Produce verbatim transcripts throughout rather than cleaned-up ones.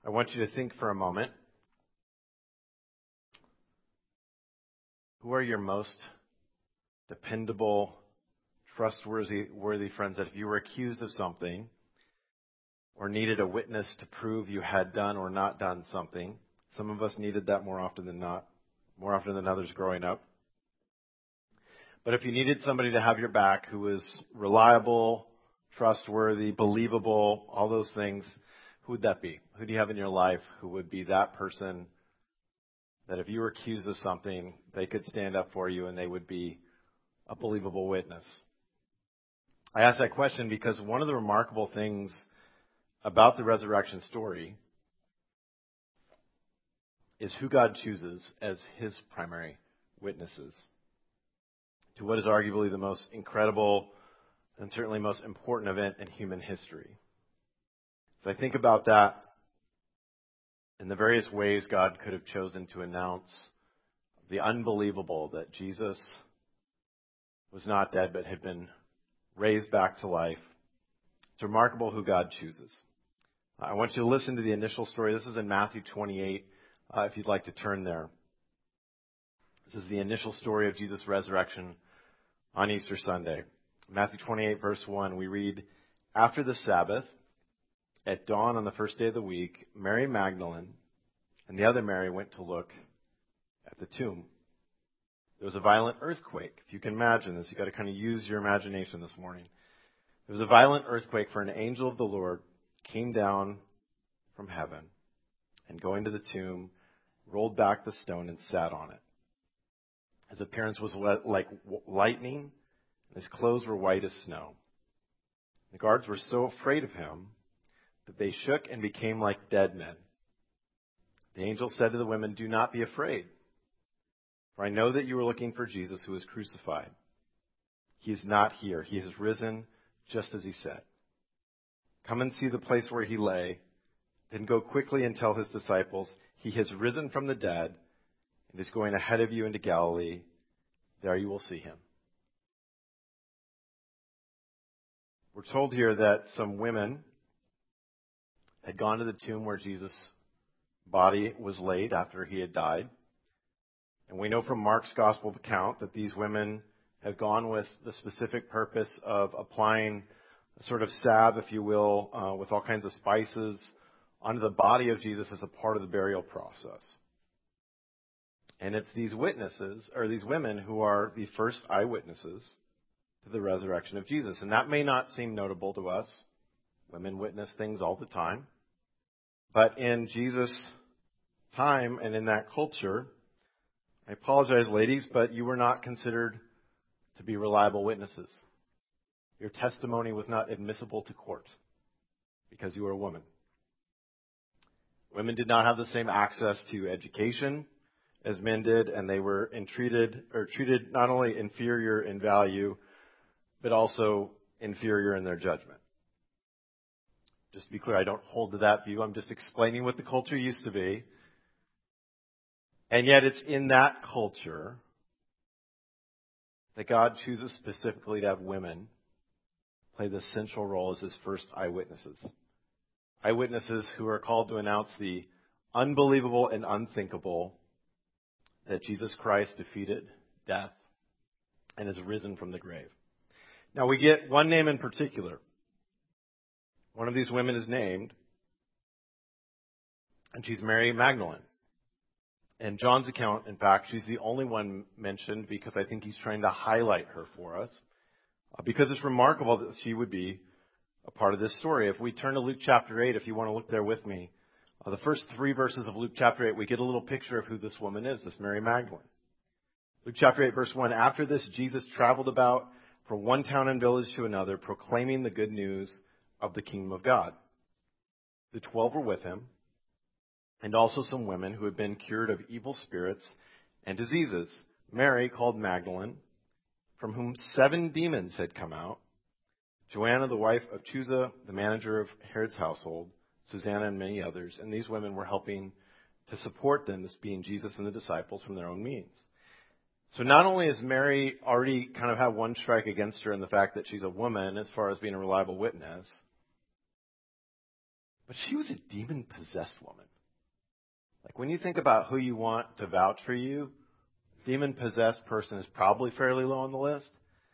I want you to think for a moment. Who are your most dependable, trustworthy worthy friends that if you were accused of something or needed a witness to prove you had done or not done something, some of us needed that more often than not, more often than others growing up. But if you needed somebody to have your back who was reliable, trustworthy, believable, all those things, who would that be? Who do you have in your life who would be that person that if you were accused of something, they could stand up for you and they would be a believable witness? I ask that question because one of the remarkable things about the resurrection story is who God chooses as his primary witnesses to what is arguably the most incredible and certainly most important event in human history. As I think about that, in the various ways God could have chosen to announce the unbelievable that Jesus was not dead but had been raised back to life, it's remarkable who God chooses. I want you to listen to the initial story. This is in Matthew twenty-eight, uh, if you'd like to turn there. This is the initial story of Jesus' resurrection on Easter Sunday. Matthew twenty-eight, verse one, we read, "After the Sabbath, at dawn on the first day of the week, Mary Magdalene and the other Mary went to look at the tomb. There was a violent earthquake." If you can imagine this, you've got to kind of use your imagination this morning. There was a violent earthquake, for an angel of the Lord came down from heaven and, going to the tomb, rolled back the stone and sat on it. His appearance was like lightning, and his clothes were white as snow. The guards were so afraid of him that they shook and became like dead men. The angel said to the women, "Do not be afraid, for I know that you are looking for Jesus who was crucified. He is not here. He has risen just as he said. Come and see the place where he lay. Then go quickly and tell his disciples, he has risen from the dead and is going ahead of you into Galilee. There you will see him." We're told here that some women had gone to the tomb where Jesus' body was laid after he had died. And we know from Mark's gospel account that these women have gone with the specific purpose of applying a sort of salve, if you will, uh, with all kinds of spices onto the body of Jesus as a part of the burial process. And it's these witnesses, or these women, who are the first eyewitnesses to the resurrection of Jesus. And that may not seem notable to us. Women witness things all the time. But in Jesus' time and in that culture, I apologize, ladies, but you were not considered to be reliable witnesses. Your testimony was not admissible to court because you were a woman. Women did not have the same access to education as men did, and they were entreated or treated not only inferior in value, but also inferior in their judgment. Just to be clear, I don't hold to that view. I'm just explaining what the culture used to be. And yet it's in that culture that God chooses specifically to have women play the central role as his first eyewitnesses. Eyewitnesses who are called to announce the unbelievable and unthinkable, that Jesus Christ defeated death and has risen from the grave. Now we get one name in particular. One of these women is named, and she's Mary Magdalene. In John's account, in fact, she's the only one mentioned because I think he's trying to highlight her for us. Because it's remarkable that she would be a part of this story. If we turn to Luke chapter eight, if you want to look there with me, uh, the first three verses of Luke chapter eight, we get a little picture of who this woman is, this Mary Magdalene. Luke chapter eight, verse one, "After this, Jesus traveled about from one town and village to another, proclaiming the good news of the kingdom of God. The twelve were with him, and also some women who had been cured of evil spirits and diseases. Mary, called Magdalene, from whom seven demons had come out, Joanna, the wife of Chuza, the manager of Herod's household, Susanna, and many others." And these women were helping to support them, this being Jesus and the disciples, from their own means. So not only has Mary already kind of had one strike against her in the fact that she's a woman as far as being a reliable witness, But she was a demon-possessed woman. Like when you think about who you want to vouch for you, demon-possessed person is probably fairly low on the list.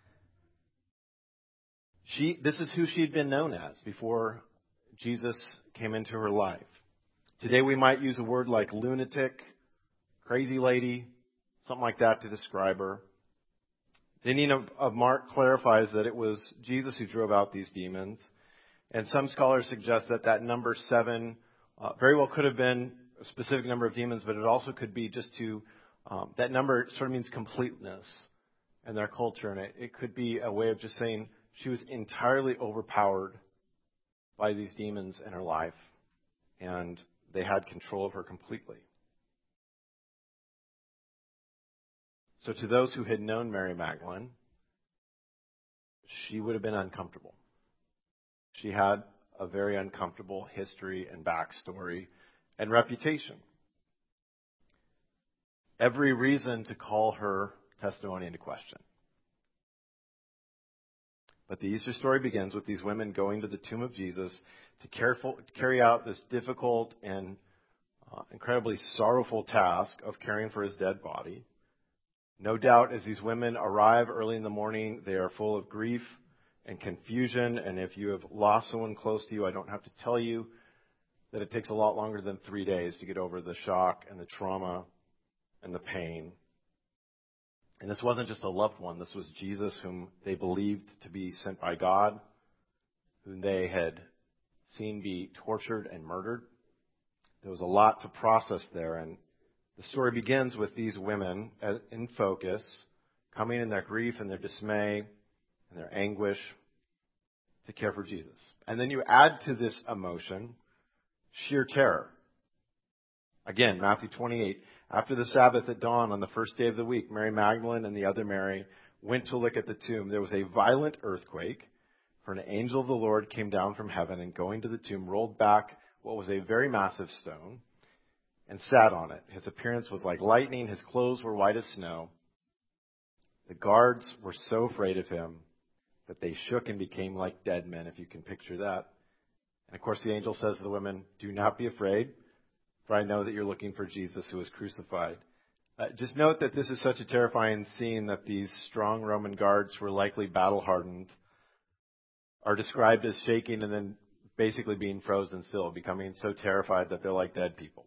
She, this is who she'd been known as before Jesus came into her life. Today we might use a word like lunatic, crazy lady, something like that to describe her. The ending of, of Mark clarifies that it was Jesus who drove out these demons. And some scholars suggest that that number seven uh, very well could have been a specific number of demons, but it also could be just to, um, that number sort of means completeness in their culture. And it, it could be a way of just saying she was entirely overpowered by these demons in her life. And they had control of her completely. So to those who had known Mary Magdalene, she would have been uncomfortable. She had a very uncomfortable history and backstory and reputation. Every reason to call her testimony into question. But the Easter story begins with these women going to the tomb of Jesus to careful, carry out this difficult and uh, incredibly sorrowful task of caring for his dead body. No doubt as these women arrive early in the morning, they are full of grief and confusion. And if you have lost someone close to you, I don't have to tell you that it takes a lot longer than three days to get over the shock and the trauma and the pain. And this wasn't just a loved one. This was Jesus, whom they believed to be sent by God, whom they had seen be tortured and murdered. There was a lot to process there. And the story begins with these women in focus, coming in their grief and their dismay and their anguish to care for Jesus. And then you add to this emotion sheer terror. Again, Matthew twenty-eight. After the Sabbath at dawn on the first day of the week, Mary Magdalene and the other Mary went to look at the tomb. There was a violent earthquake, for an angel of the Lord came down from heaven and going to the tomb rolled back what was a very massive stone and sat on it. His appearance was like lightning. His clothes were white as snow. The guards were so afraid of him that they shook and became like dead men, if you can picture that. And of course, the angel says to the women, "Do not be afraid, for I know that you're looking for Jesus who was crucified." Uh, just note that this is such a terrifying scene that these strong Roman guards who were likely battle-hardened are described as shaking and then basically being frozen still, becoming so terrified that they're like dead people.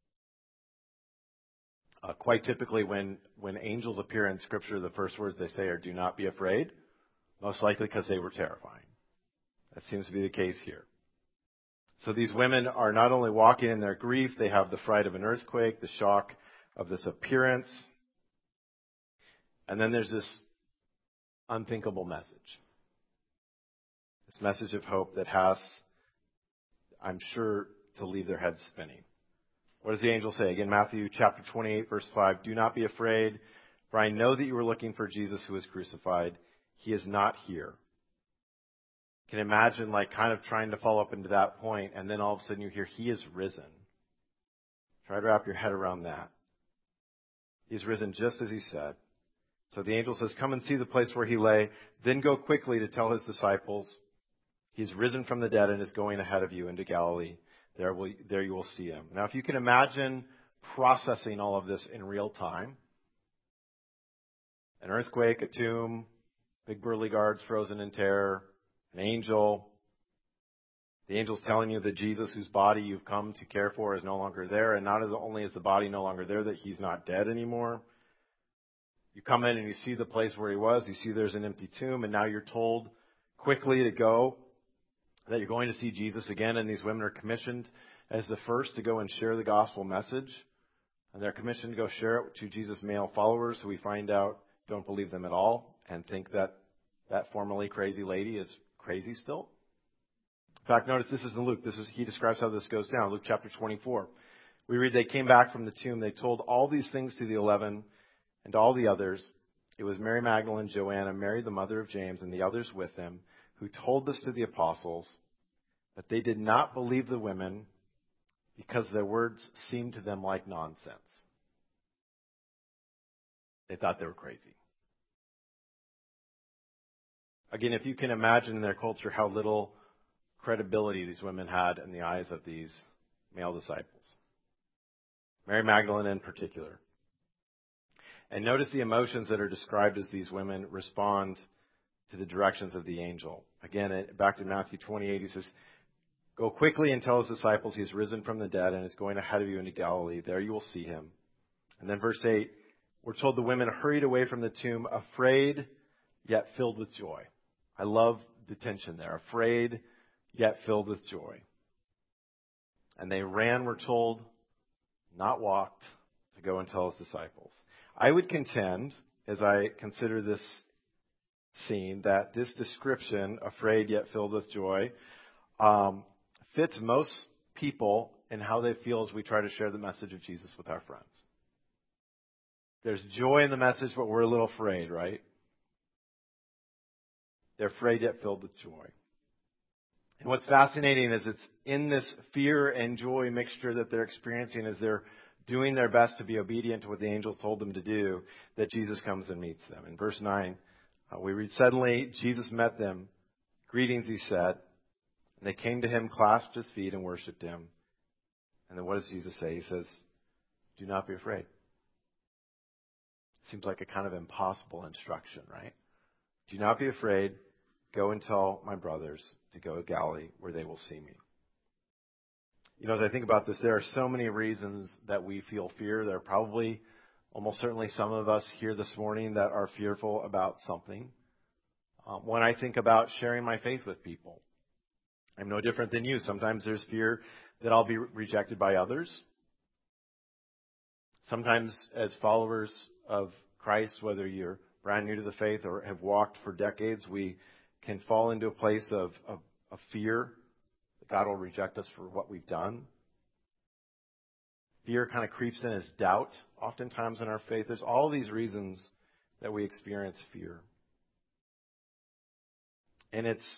Uh, quite typically, when, when angels appear in Scripture, the first words they say are, "Do not be afraid," most likely because they were terrifying. That seems to be the case here. So these women are not only walking in their grief, they have the fright of an earthquake, the shock of this appearance. And then there's this unthinkable message. This message of hope that has, I'm sure, to leave their heads spinning. What does the angel say? Again, Matthew chapter twenty-eight, verse five. "Do not be afraid, for I know that you were looking for Jesus who was crucified. He is not here." You can imagine like kind of trying to follow up into that point, and then all of a sudden you hear, "He is risen." Try to wrap your head around that. He's risen just as he said. So the angel says, "Come and see the place where he lay. Then go quickly to tell his disciples, he's risen from the dead and is going ahead of you into Galilee. There, will, there you will see him." Now, if you can imagine processing all of this in real time, an earthquake, a tomb, big burly guards frozen in terror, an angel, the angel's telling you that Jesus, whose body you've come to care for, is no longer there. And not only is the body no longer there, that he's not dead anymore. You come in and you see the place where he was. You see there's an empty tomb. And now you're told quickly to go, that you're going to see Jesus again. And these women are commissioned as the first to go and share the gospel message. And they're commissioned to go share it to Jesus' male followers, who we find out don't believe them at all and think that that formerly crazy lady is crazy still. In fact, notice this is in Luke. This is, he describes how this goes down. Luke chapter twenty-four. We read, "They came back from the tomb. They told all these things to the eleven and all the others. It was Mary Magdalene, Joanna, Mary the mother of James, and the others with them, who told this to the apostles. But they did not believe the women, because their words seemed to them like nonsense." They thought they were crazy. Again, if you can imagine in their culture how little credibility these women had in the eyes of these male disciples. Mary Magdalene in particular. And notice the emotions that are described as these women respond to the directions of the angel. Again, back to Matthew twenty-eight, he says, "Go quickly and tell his disciples he has risen from the dead and is going ahead of you into Galilee. There you will see him." And then verse eight, we're told the women hurried away from the tomb, afraid yet filled with joy. I love the tension there. Afraid yet filled with joy. And they ran, we're told, not walked, to go and tell his disciples. I would contend, as I consider this scene, that this description, afraid yet filled with joy, um, fits most people in how they feel as we try to share the message of Jesus with our friends. There's joy in the message, but we're a little afraid, right? They're afraid yet filled with joy. And what's fascinating is it's in this fear and joy mixture that they're experiencing as they're doing their best to be obedient to what the angels told them to do, that Jesus comes and meets them. In verse nine, uh, we read, "Suddenly Jesus met them. 'Greetings,' he said. And they came to him, clasped his feet, and worshipped him." And then what does Jesus say? He says, "Do not be afraid." Seems like a kind of impossible instruction, right? "Do not be afraid. Go and tell my brothers to go to Galilee where they will see me." You know, as I think about this, there are so many reasons that we feel fear. There are probably, almost certainly, some of us here this morning that are fearful about something. Um, when I think about sharing my faith with people, I'm no different than you. Sometimes there's fear that I'll be rejected by others. Sometimes as followers of Christ, whether you're brand new to the faith or have walked for decades, we can fall into a place of, of, of fear that God will reject us for what we've done. Fear kind of creeps in as doubt, oftentimes in our faith. There's all these reasons that we experience fear. And it's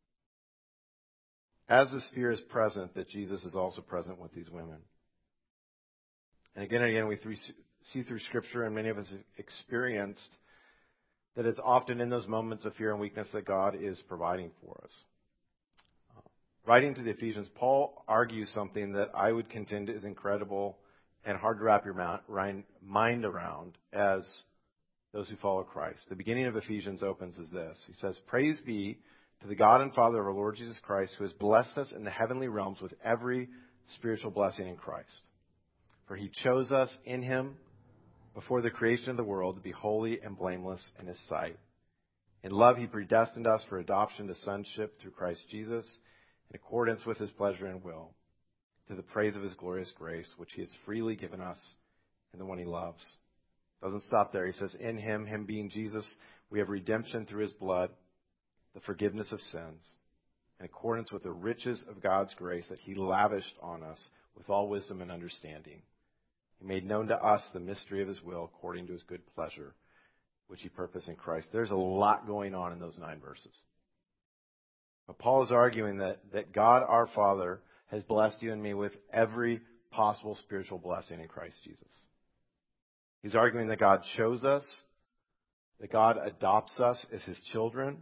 as this fear is present that Jesus is also present with these women. And again and again, we see through Scripture, and many of us have experienced, that it's often in those moments of fear and weakness that God is providing for us. Writing to the Ephesians, Paul argues something that I would contend is incredible and hard to wrap your mind around as those who follow Christ. The beginning of Ephesians opens as this. He says, "Praise be to the God and Father of our Lord Jesus Christ, who has blessed us in the heavenly realms with every spiritual blessing in Christ. For he chose us in him before the creation of the world to be holy and blameless in his sight. In love he predestined us for adoption to sonship through Christ Jesus, in accordance with his pleasure and will, to the praise of his glorious grace, which he has freely given us in the one he loves." Doesn't stop there. He says, "In him, him being Jesus, we have redemption through his blood, the forgiveness of sins, in accordance with the riches of God's grace that he lavished on us with all wisdom and understanding. He made known to us the mystery of his will according to his good pleasure, which he purposed in Christ." There's a lot going on in those nine verses. But Paul is arguing that, that God our Father has blessed you and me with every possible spiritual blessing in Christ Jesus. He's arguing that God chose us, that God adopts us as his children,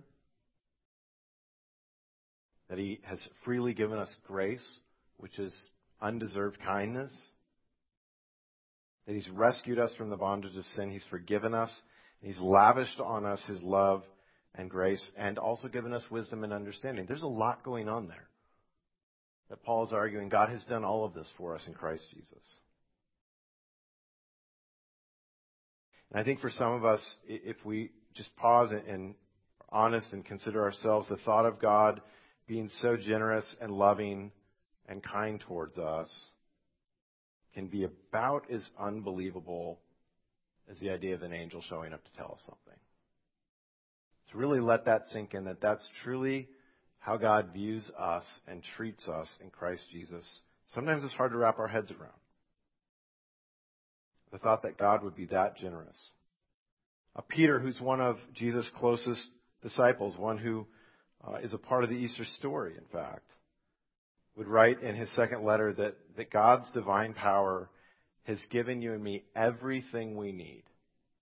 that he has freely given us grace, which is undeserved kindness, that he's rescued us from the bondage of sin, he's forgiven us, and he's lavished on us his love and grace, and also given us wisdom and understanding. There's a lot going on there that Paul is arguing God has done all of this for us in Christ Jesus. And I think for some of us, if we just pause and are honest and consider ourselves, the thought of God being so generous and loving and kind towards us can be about as unbelievable as the idea of an angel showing up to tell us something. To really let that sink in, that that's truly how God views us and treats us in Christ Jesus. Sometimes it's hard to wrap our heads around. The thought that God would be that generous. Uh, Peter, who's one of Jesus' closest disciples, one who uh, is a part of the Easter story, in fact, would write in his second letter that, that God's divine power has given you and me everything we need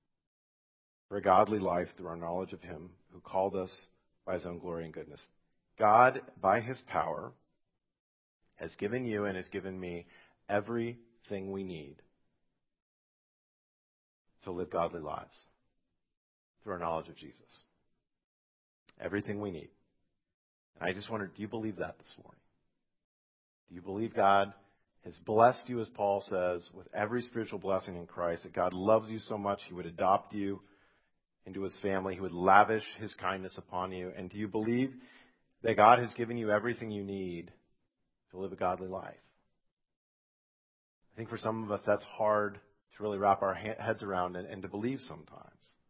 for a godly life through our knowledge of him who called us by his own glory and goodness. God, by his power, has given you and has given me everything we need to live godly lives through our knowledge of Jesus. Everything we need. And I just wonder, do you believe that this morning? Do you believe God has blessed you, as Paul says, with every spiritual blessing in Christ, that God loves you so much he would adopt you into his family, he would lavish his kindness upon you? And do you believe that God has given you everything you need to live a godly life? I think for some of us that's hard to really wrap our heads around and, and to believe sometimes.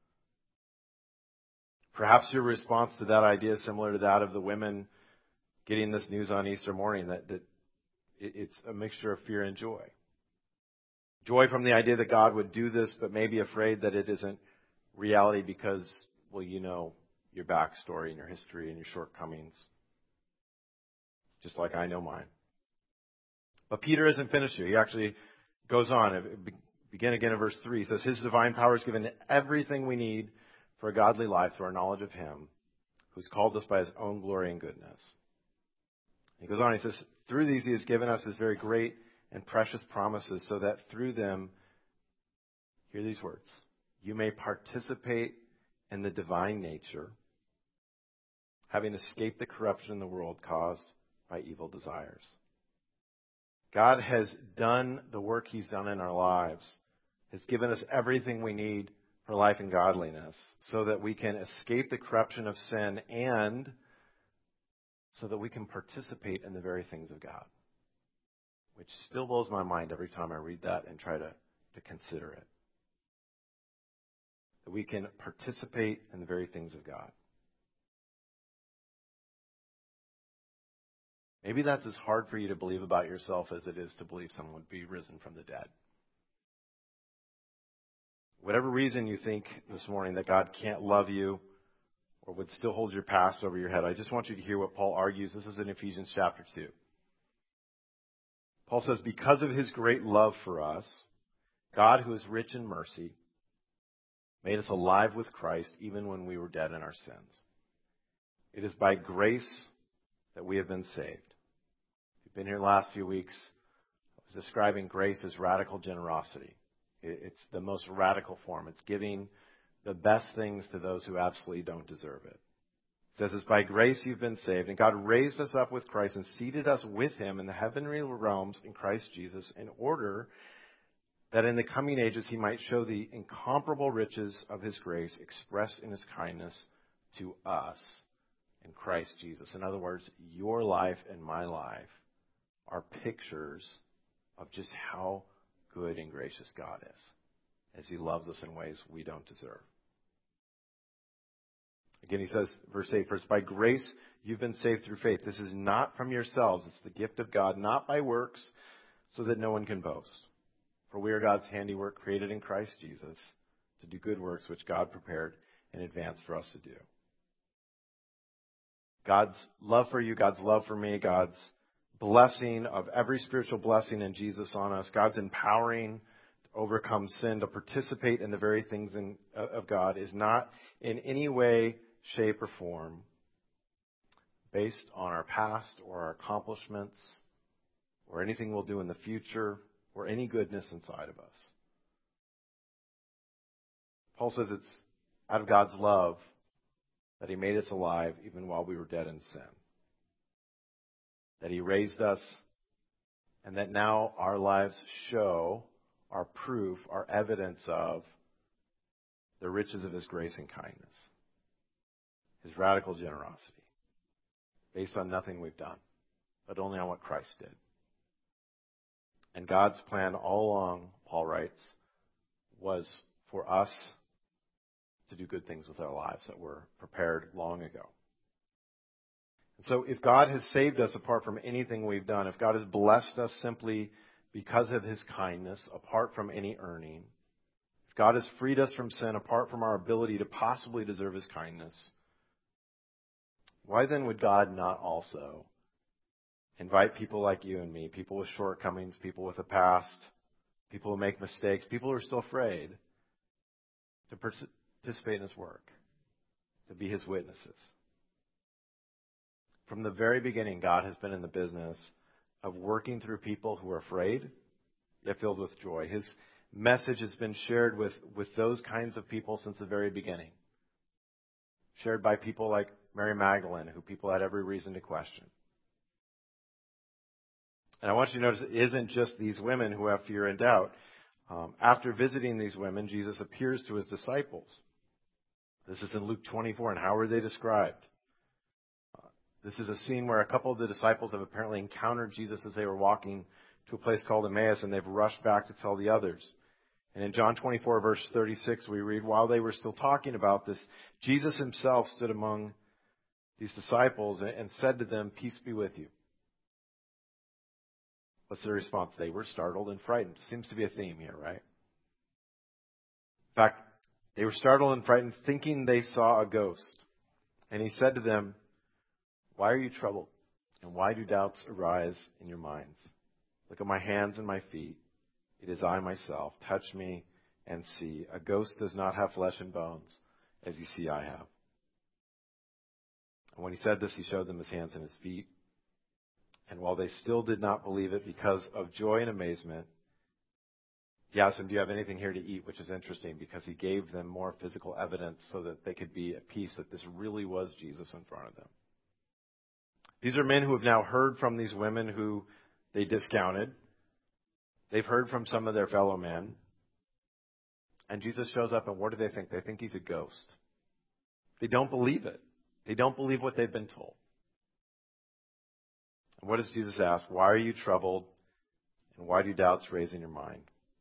Perhaps your response to that idea is similar to that of the women getting this news on Easter morning, that, that it's a mixture of fear and joy. Joy from the idea that God would do this, but maybe afraid that it isn't reality because, well, you know your backstory and your history and your shortcomings, just like I know mine. But Peter isn't finished here. He actually goes on. Begin again in verse three. He says, his divine power has given everything we need for a godly life through our knowledge of him, who's called us by his own glory and goodness. He goes on, he says, through these he has given us his very great and precious promises, so that through them, hear these words, you may participate in the divine nature, having escaped the corruption in the world caused by evil desires. God has done the work he's done in our lives, has given us everything we need for life and godliness, so that we can escape the corruption of sin and so that we can participate in the very things of God, which still blows my mind every time I read that and try to, to consider it. That we can participate in the very things of God. Maybe that's as hard for you to believe about yourself as it is to believe someone would be risen from the dead. Whatever reason you think this morning that God can't love you or would still hold your past over your head, I just want you to hear what Paul argues. This is in Ephesians chapter two. Paul says, because of his great love for us, God, who is rich in mercy, made us alive with Christ even when we were dead in our sins. It is by grace that we have been saved. If you've been here the last few weeks, I was describing grace as radical generosity. It's the most radical form. It's giving the best things to those who absolutely don't deserve it. It says, it's by grace you've been saved, and God raised us up with Christ and seated us with him in the heavenly realms in Christ Jesus, in order that in the coming ages he might show the incomparable riches of his grace expressed in his kindness to us in Christ Jesus. In other words, your life and my life are pictures of just how good and gracious God is, as he loves us in ways we don't deserve. Again, he says, verse eight, for it's by grace you've been saved through faith. This is not from yourselves. It's the gift of God, not by works, so that no one can boast. For we are God's handiwork, created in Christ Jesus, to do good works which God prepared in advance for us to do. God's love for you, God's love for me, God's blessing of every spiritual blessing in Jesus on us, God's empowering to overcome sin, to participate in the very things in, of God, is not in any way, shape, or form based on our past or our accomplishments or anything we'll do in the future or any goodness inside of us. Paul says it's out of God's love that he made us alive even while we were dead in sin. That he raised us, and that now our lives show, are proof, are evidence of the riches of his grace and kindness. His radical generosity. Based on nothing we've done, but only on what Christ did. And God's plan all along, Paul writes, was for us to do good things with our lives that were prepared long ago. And so if God has saved us apart from anything we've done, if God has blessed us simply because of his kindness, apart from any earning, if God has freed us from sin apart from our ability to possibly deserve his kindness, why then would God not also invite people like you and me, people with shortcomings, people with a past, people who make mistakes, people who are still afraid, to participate in his work, to be his witnesses? From the very beginning, God has been in the business of working through people who are afraid, yet filled with joy. His message has been shared with, with those kinds of people since the very beginning. Shared by people like Mary Magdalene, who people had every reason to question. And I want you to notice it isn't just these women who have fear and doubt. Um, after visiting these women, Jesus appears to his disciples. This is in Luke twenty-four, and how are they described? Uh, this is a scene where a couple of the disciples have apparently encountered Jesus as they were walking to a place called Emmaus, and they've rushed back to tell the others. And in John twenty-four, verse thirty-six, we read, while they were still talking about this, Jesus himself stood among these disciples and said to them, peace be with you. What's their response? They were startled and frightened. Seems to be a theme here, right? In fact, they were startled and frightened, thinking they saw a ghost. And he said to them, why are you troubled? And why do doubts arise in your minds? Look at my hands and my feet. It is I myself. Touch me and see. A ghost does not have flesh and bones, as you see I have. And when he said this, he showed them his hands and his feet. And while they still did not believe it because of joy and amazement, he asked them, do you have anything here to eat? Which is interesting because he gave them more physical evidence so that they could be at peace that this really was Jesus in front of them. These are men who have now heard from these women who they discounted. They've heard from some of their fellow men. And Jesus shows up, and what do they think? They think he's a ghost. They don't believe it. They don't believe what they've been told. And what does Jesus ask? Why are you troubled? And why do doubts raise in your mind?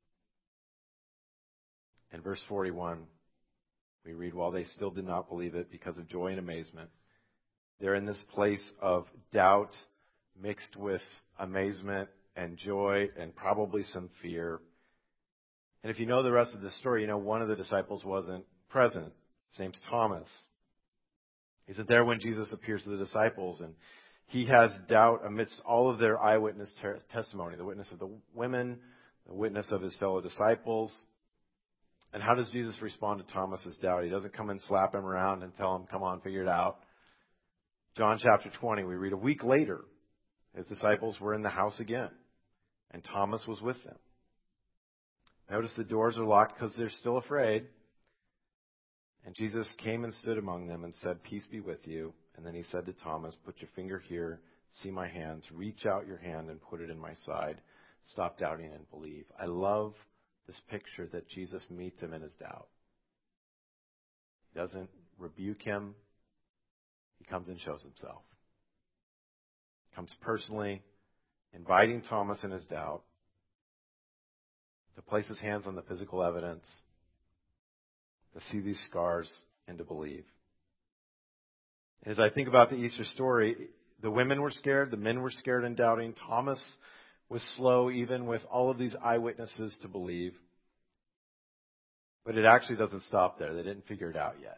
In verse forty-one, we read, while they still did not believe it because of joy and amazement, they're in this place of doubt mixed with amazement and joy and probably some fear. And if you know the rest of the story, you know one of the disciples wasn't present. His name's Thomas. He isn't there when Jesus appears to the disciples, and he has doubt amidst all of their eyewitness ter- testimony, the witness of the women, the witness of his fellow disciples. And how does Jesus respond to Thomas's doubt? He doesn't come and slap him around and tell him, come on, figure it out. John chapter twenty, we read, a week later, his disciples were in the house again, and Thomas was with them. Notice the doors are locked because they're still afraid. And Jesus came and stood among them and said, peace be with you. And then he said to Thomas, put your finger here, see my hands, reach out your hand and put it in my side. Stop doubting and believe. I love this picture that Jesus meets him in his doubt. He doesn't rebuke him. He comes and shows himself. He comes personally, inviting Thomas in his doubt to place his hands on the physical evidence, to see these scars and to believe. As I think about the Easter story, the women were scared, the men were scared and doubting. Thomas was slow, even with all of these eyewitnesses, to believe. But it actually doesn't stop there. They didn't figure it out yet.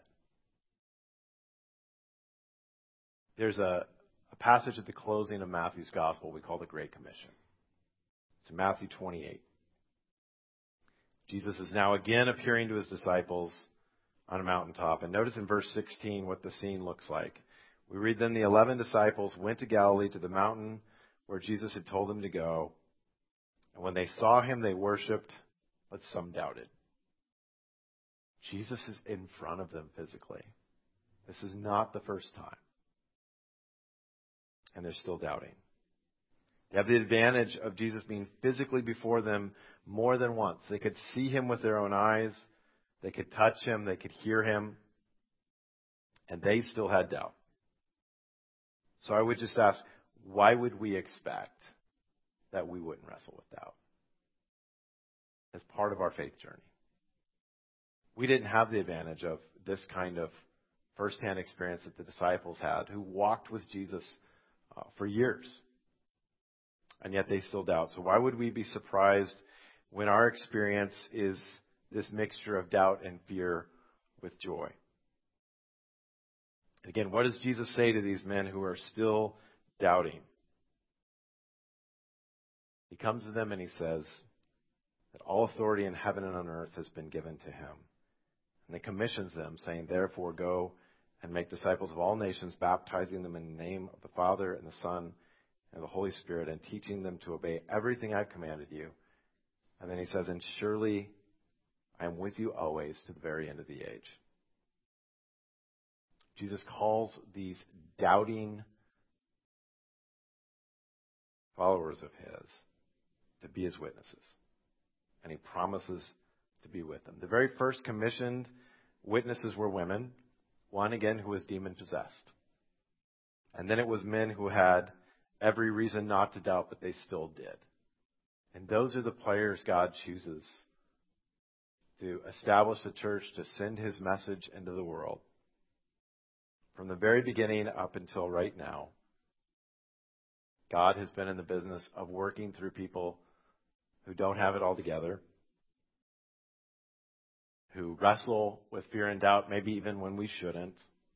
There's a, a passage at the closing of Matthew's Gospel we call the Great Commission. It's in Matthew twenty-eight. Jesus is now again appearing to his disciples on a mountaintop. And notice in verse sixteen what the scene looks like. We read, then the eleven disciples went to Galilee to the mountain where Jesus had told them to go. And when they saw him, they worshipped, but some doubted. Jesus is in front of them physically. This is not the first time. And they're still doubting. They have the advantage of Jesus being physically before them more than once. They could see him with their own eyes. They could touch him. They could hear him. And they still had doubt. So I would just ask, why would we expect that we wouldn't wrestle with doubt as part of our faith journey? We didn't have the advantage of this kind of firsthand experience that the disciples had, who walked with Jesus uh, for years. And yet they still doubt. So why would we be surprised when our experience is this mixture of doubt and fear with joy? Again, what does Jesus say to these men who are still doubting? He comes to them and he says that all authority in heaven and on earth has been given to him. And he commissions them, saying, therefore, go and make disciples of all nations, baptizing them in the name of the Father and the Son and the Holy Spirit, and teaching them to obey everything I've commanded you. And then he says, and surely I am with you always to the very end of the age. Jesus calls these doubting followers of his to be his witnesses. And he promises to be with them. The very first commissioned witnesses were women, one again who was demon-possessed. And then it was men who had every reason not to doubt, but they still did. And those are the players God chooses to establish the church, to send his message into the world. From the very beginning up until right now, God has been in the business of working through people who don't have it all together, who wrestle with fear and doubt, maybe even when we shouldn't.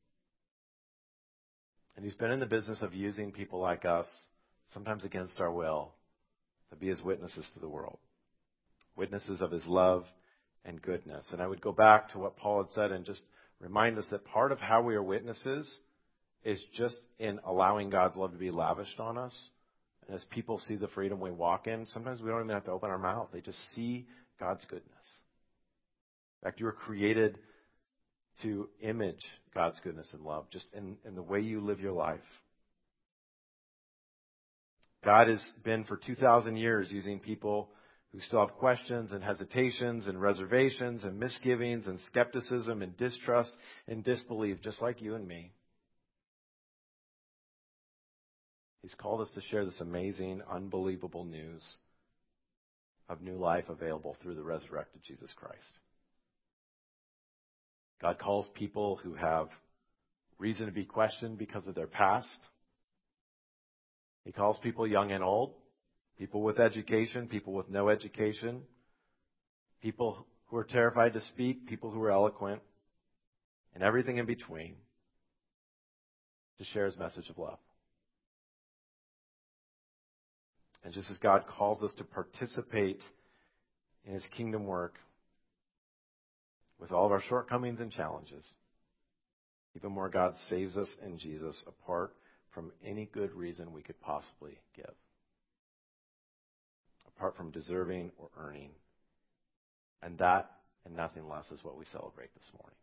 And he's been in the business of using people like us, sometimes against our will, to be his witnesses to the world. Witnesses of his love and goodness. And I would go back to what Paul had said and just remind us that part of how we are witnesses is just in allowing God's love to be lavished on us. And as people see the freedom we walk in, sometimes we don't even have to open our mouth. They just see God's goodness. In fact, you were created to image God's goodness and love just in, in the way you live your life. God has been for two thousand years using people who still have questions and hesitations and reservations and misgivings and skepticism and distrust and disbelief, just like you and me. He's called us to share this amazing, unbelievable news of new life available through the resurrected Jesus Christ. God calls people who have reason to be questioned because of their past. He calls people young and old, people with education, people with no education, people who are terrified to speak, people who are eloquent, and everything in between, to share his message of love. And just as God calls us to participate in his kingdom work with all of our shortcomings and challenges, even more, God saves us in Jesus apart from any good reason we could possibly give, apart from deserving or earning. And that and nothing less is what we celebrate this morning.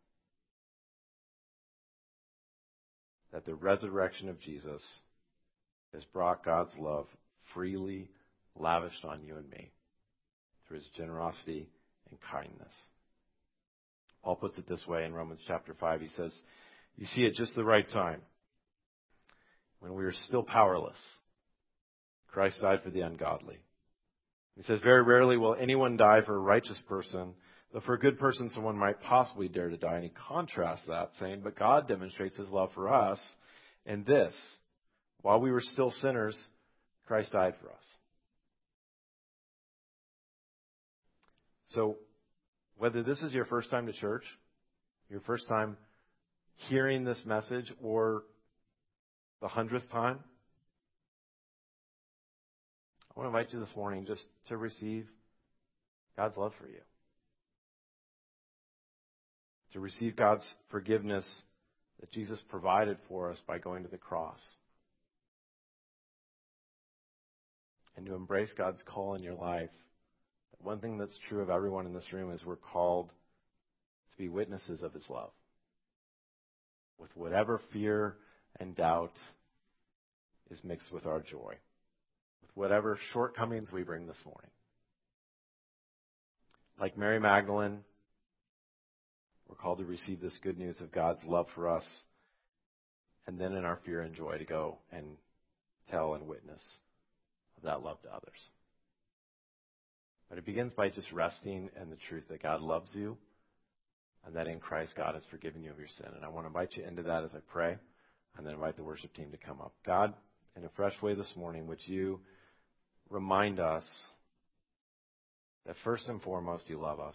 That the resurrection of Jesus has brought God's love freely lavished on you and me through his generosity and kindness. Paul puts it this way in Romans chapter five. He says, you see, at just the right time, when we were still powerless, Christ died for the ungodly. He says, very rarely will anyone die for a righteous person, though for a good person someone might possibly dare to die. And he contrasts that, saying, but God demonstrates his love for us in this: while we were still sinners, Christ died for us. So, whether this is your first time to church, your first time hearing this message, or the hundredth time, I want to invite you this morning just to receive God's love for you. To receive God's forgiveness that Jesus provided for us by going to the cross. And to embrace God's call in your life. One thing that's true of everyone in this room is we're called to be witnesses of his love. With whatever fear and doubt is mixed with our joy. With whatever shortcomings we bring this morning. Like Mary Magdalene, we're called to receive this good news of God's love for us, and then in our fear and joy to go and tell and witness of that love to others. But it begins by just resting in the truth that God loves you and that in Christ God has forgiven you of your sin. And I want to invite you into that as I pray, and then invite the worship team to come up. God, in a fresh way this morning, would you remind us that first and foremost you love us.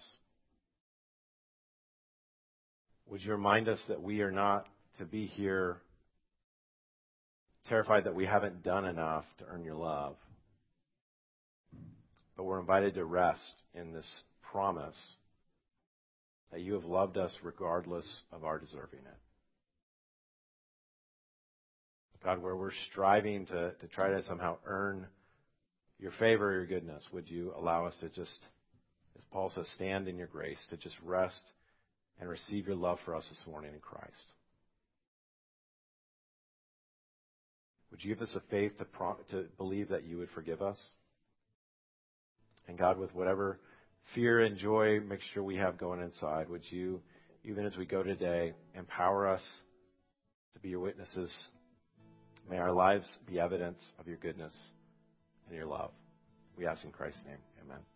Would you remind us that we are not to be here terrified that we haven't done enough to earn your love, but we're invited to rest in this promise that you have loved us regardless of our deserving it. God, where we're striving to, to try to somehow earn your favor or your goodness, would you allow us to just, as Paul says, stand in your grace, to just rest and receive your love for us this morning in Christ. Would you give us a faith to, prom- to believe that you would forgive us? And God, with whatever fear and joy mixture we have going inside, would you, even as we go today, empower us to be your witnesses? May our lives be evidence of your goodness and your love. We ask in Christ's name. Amen.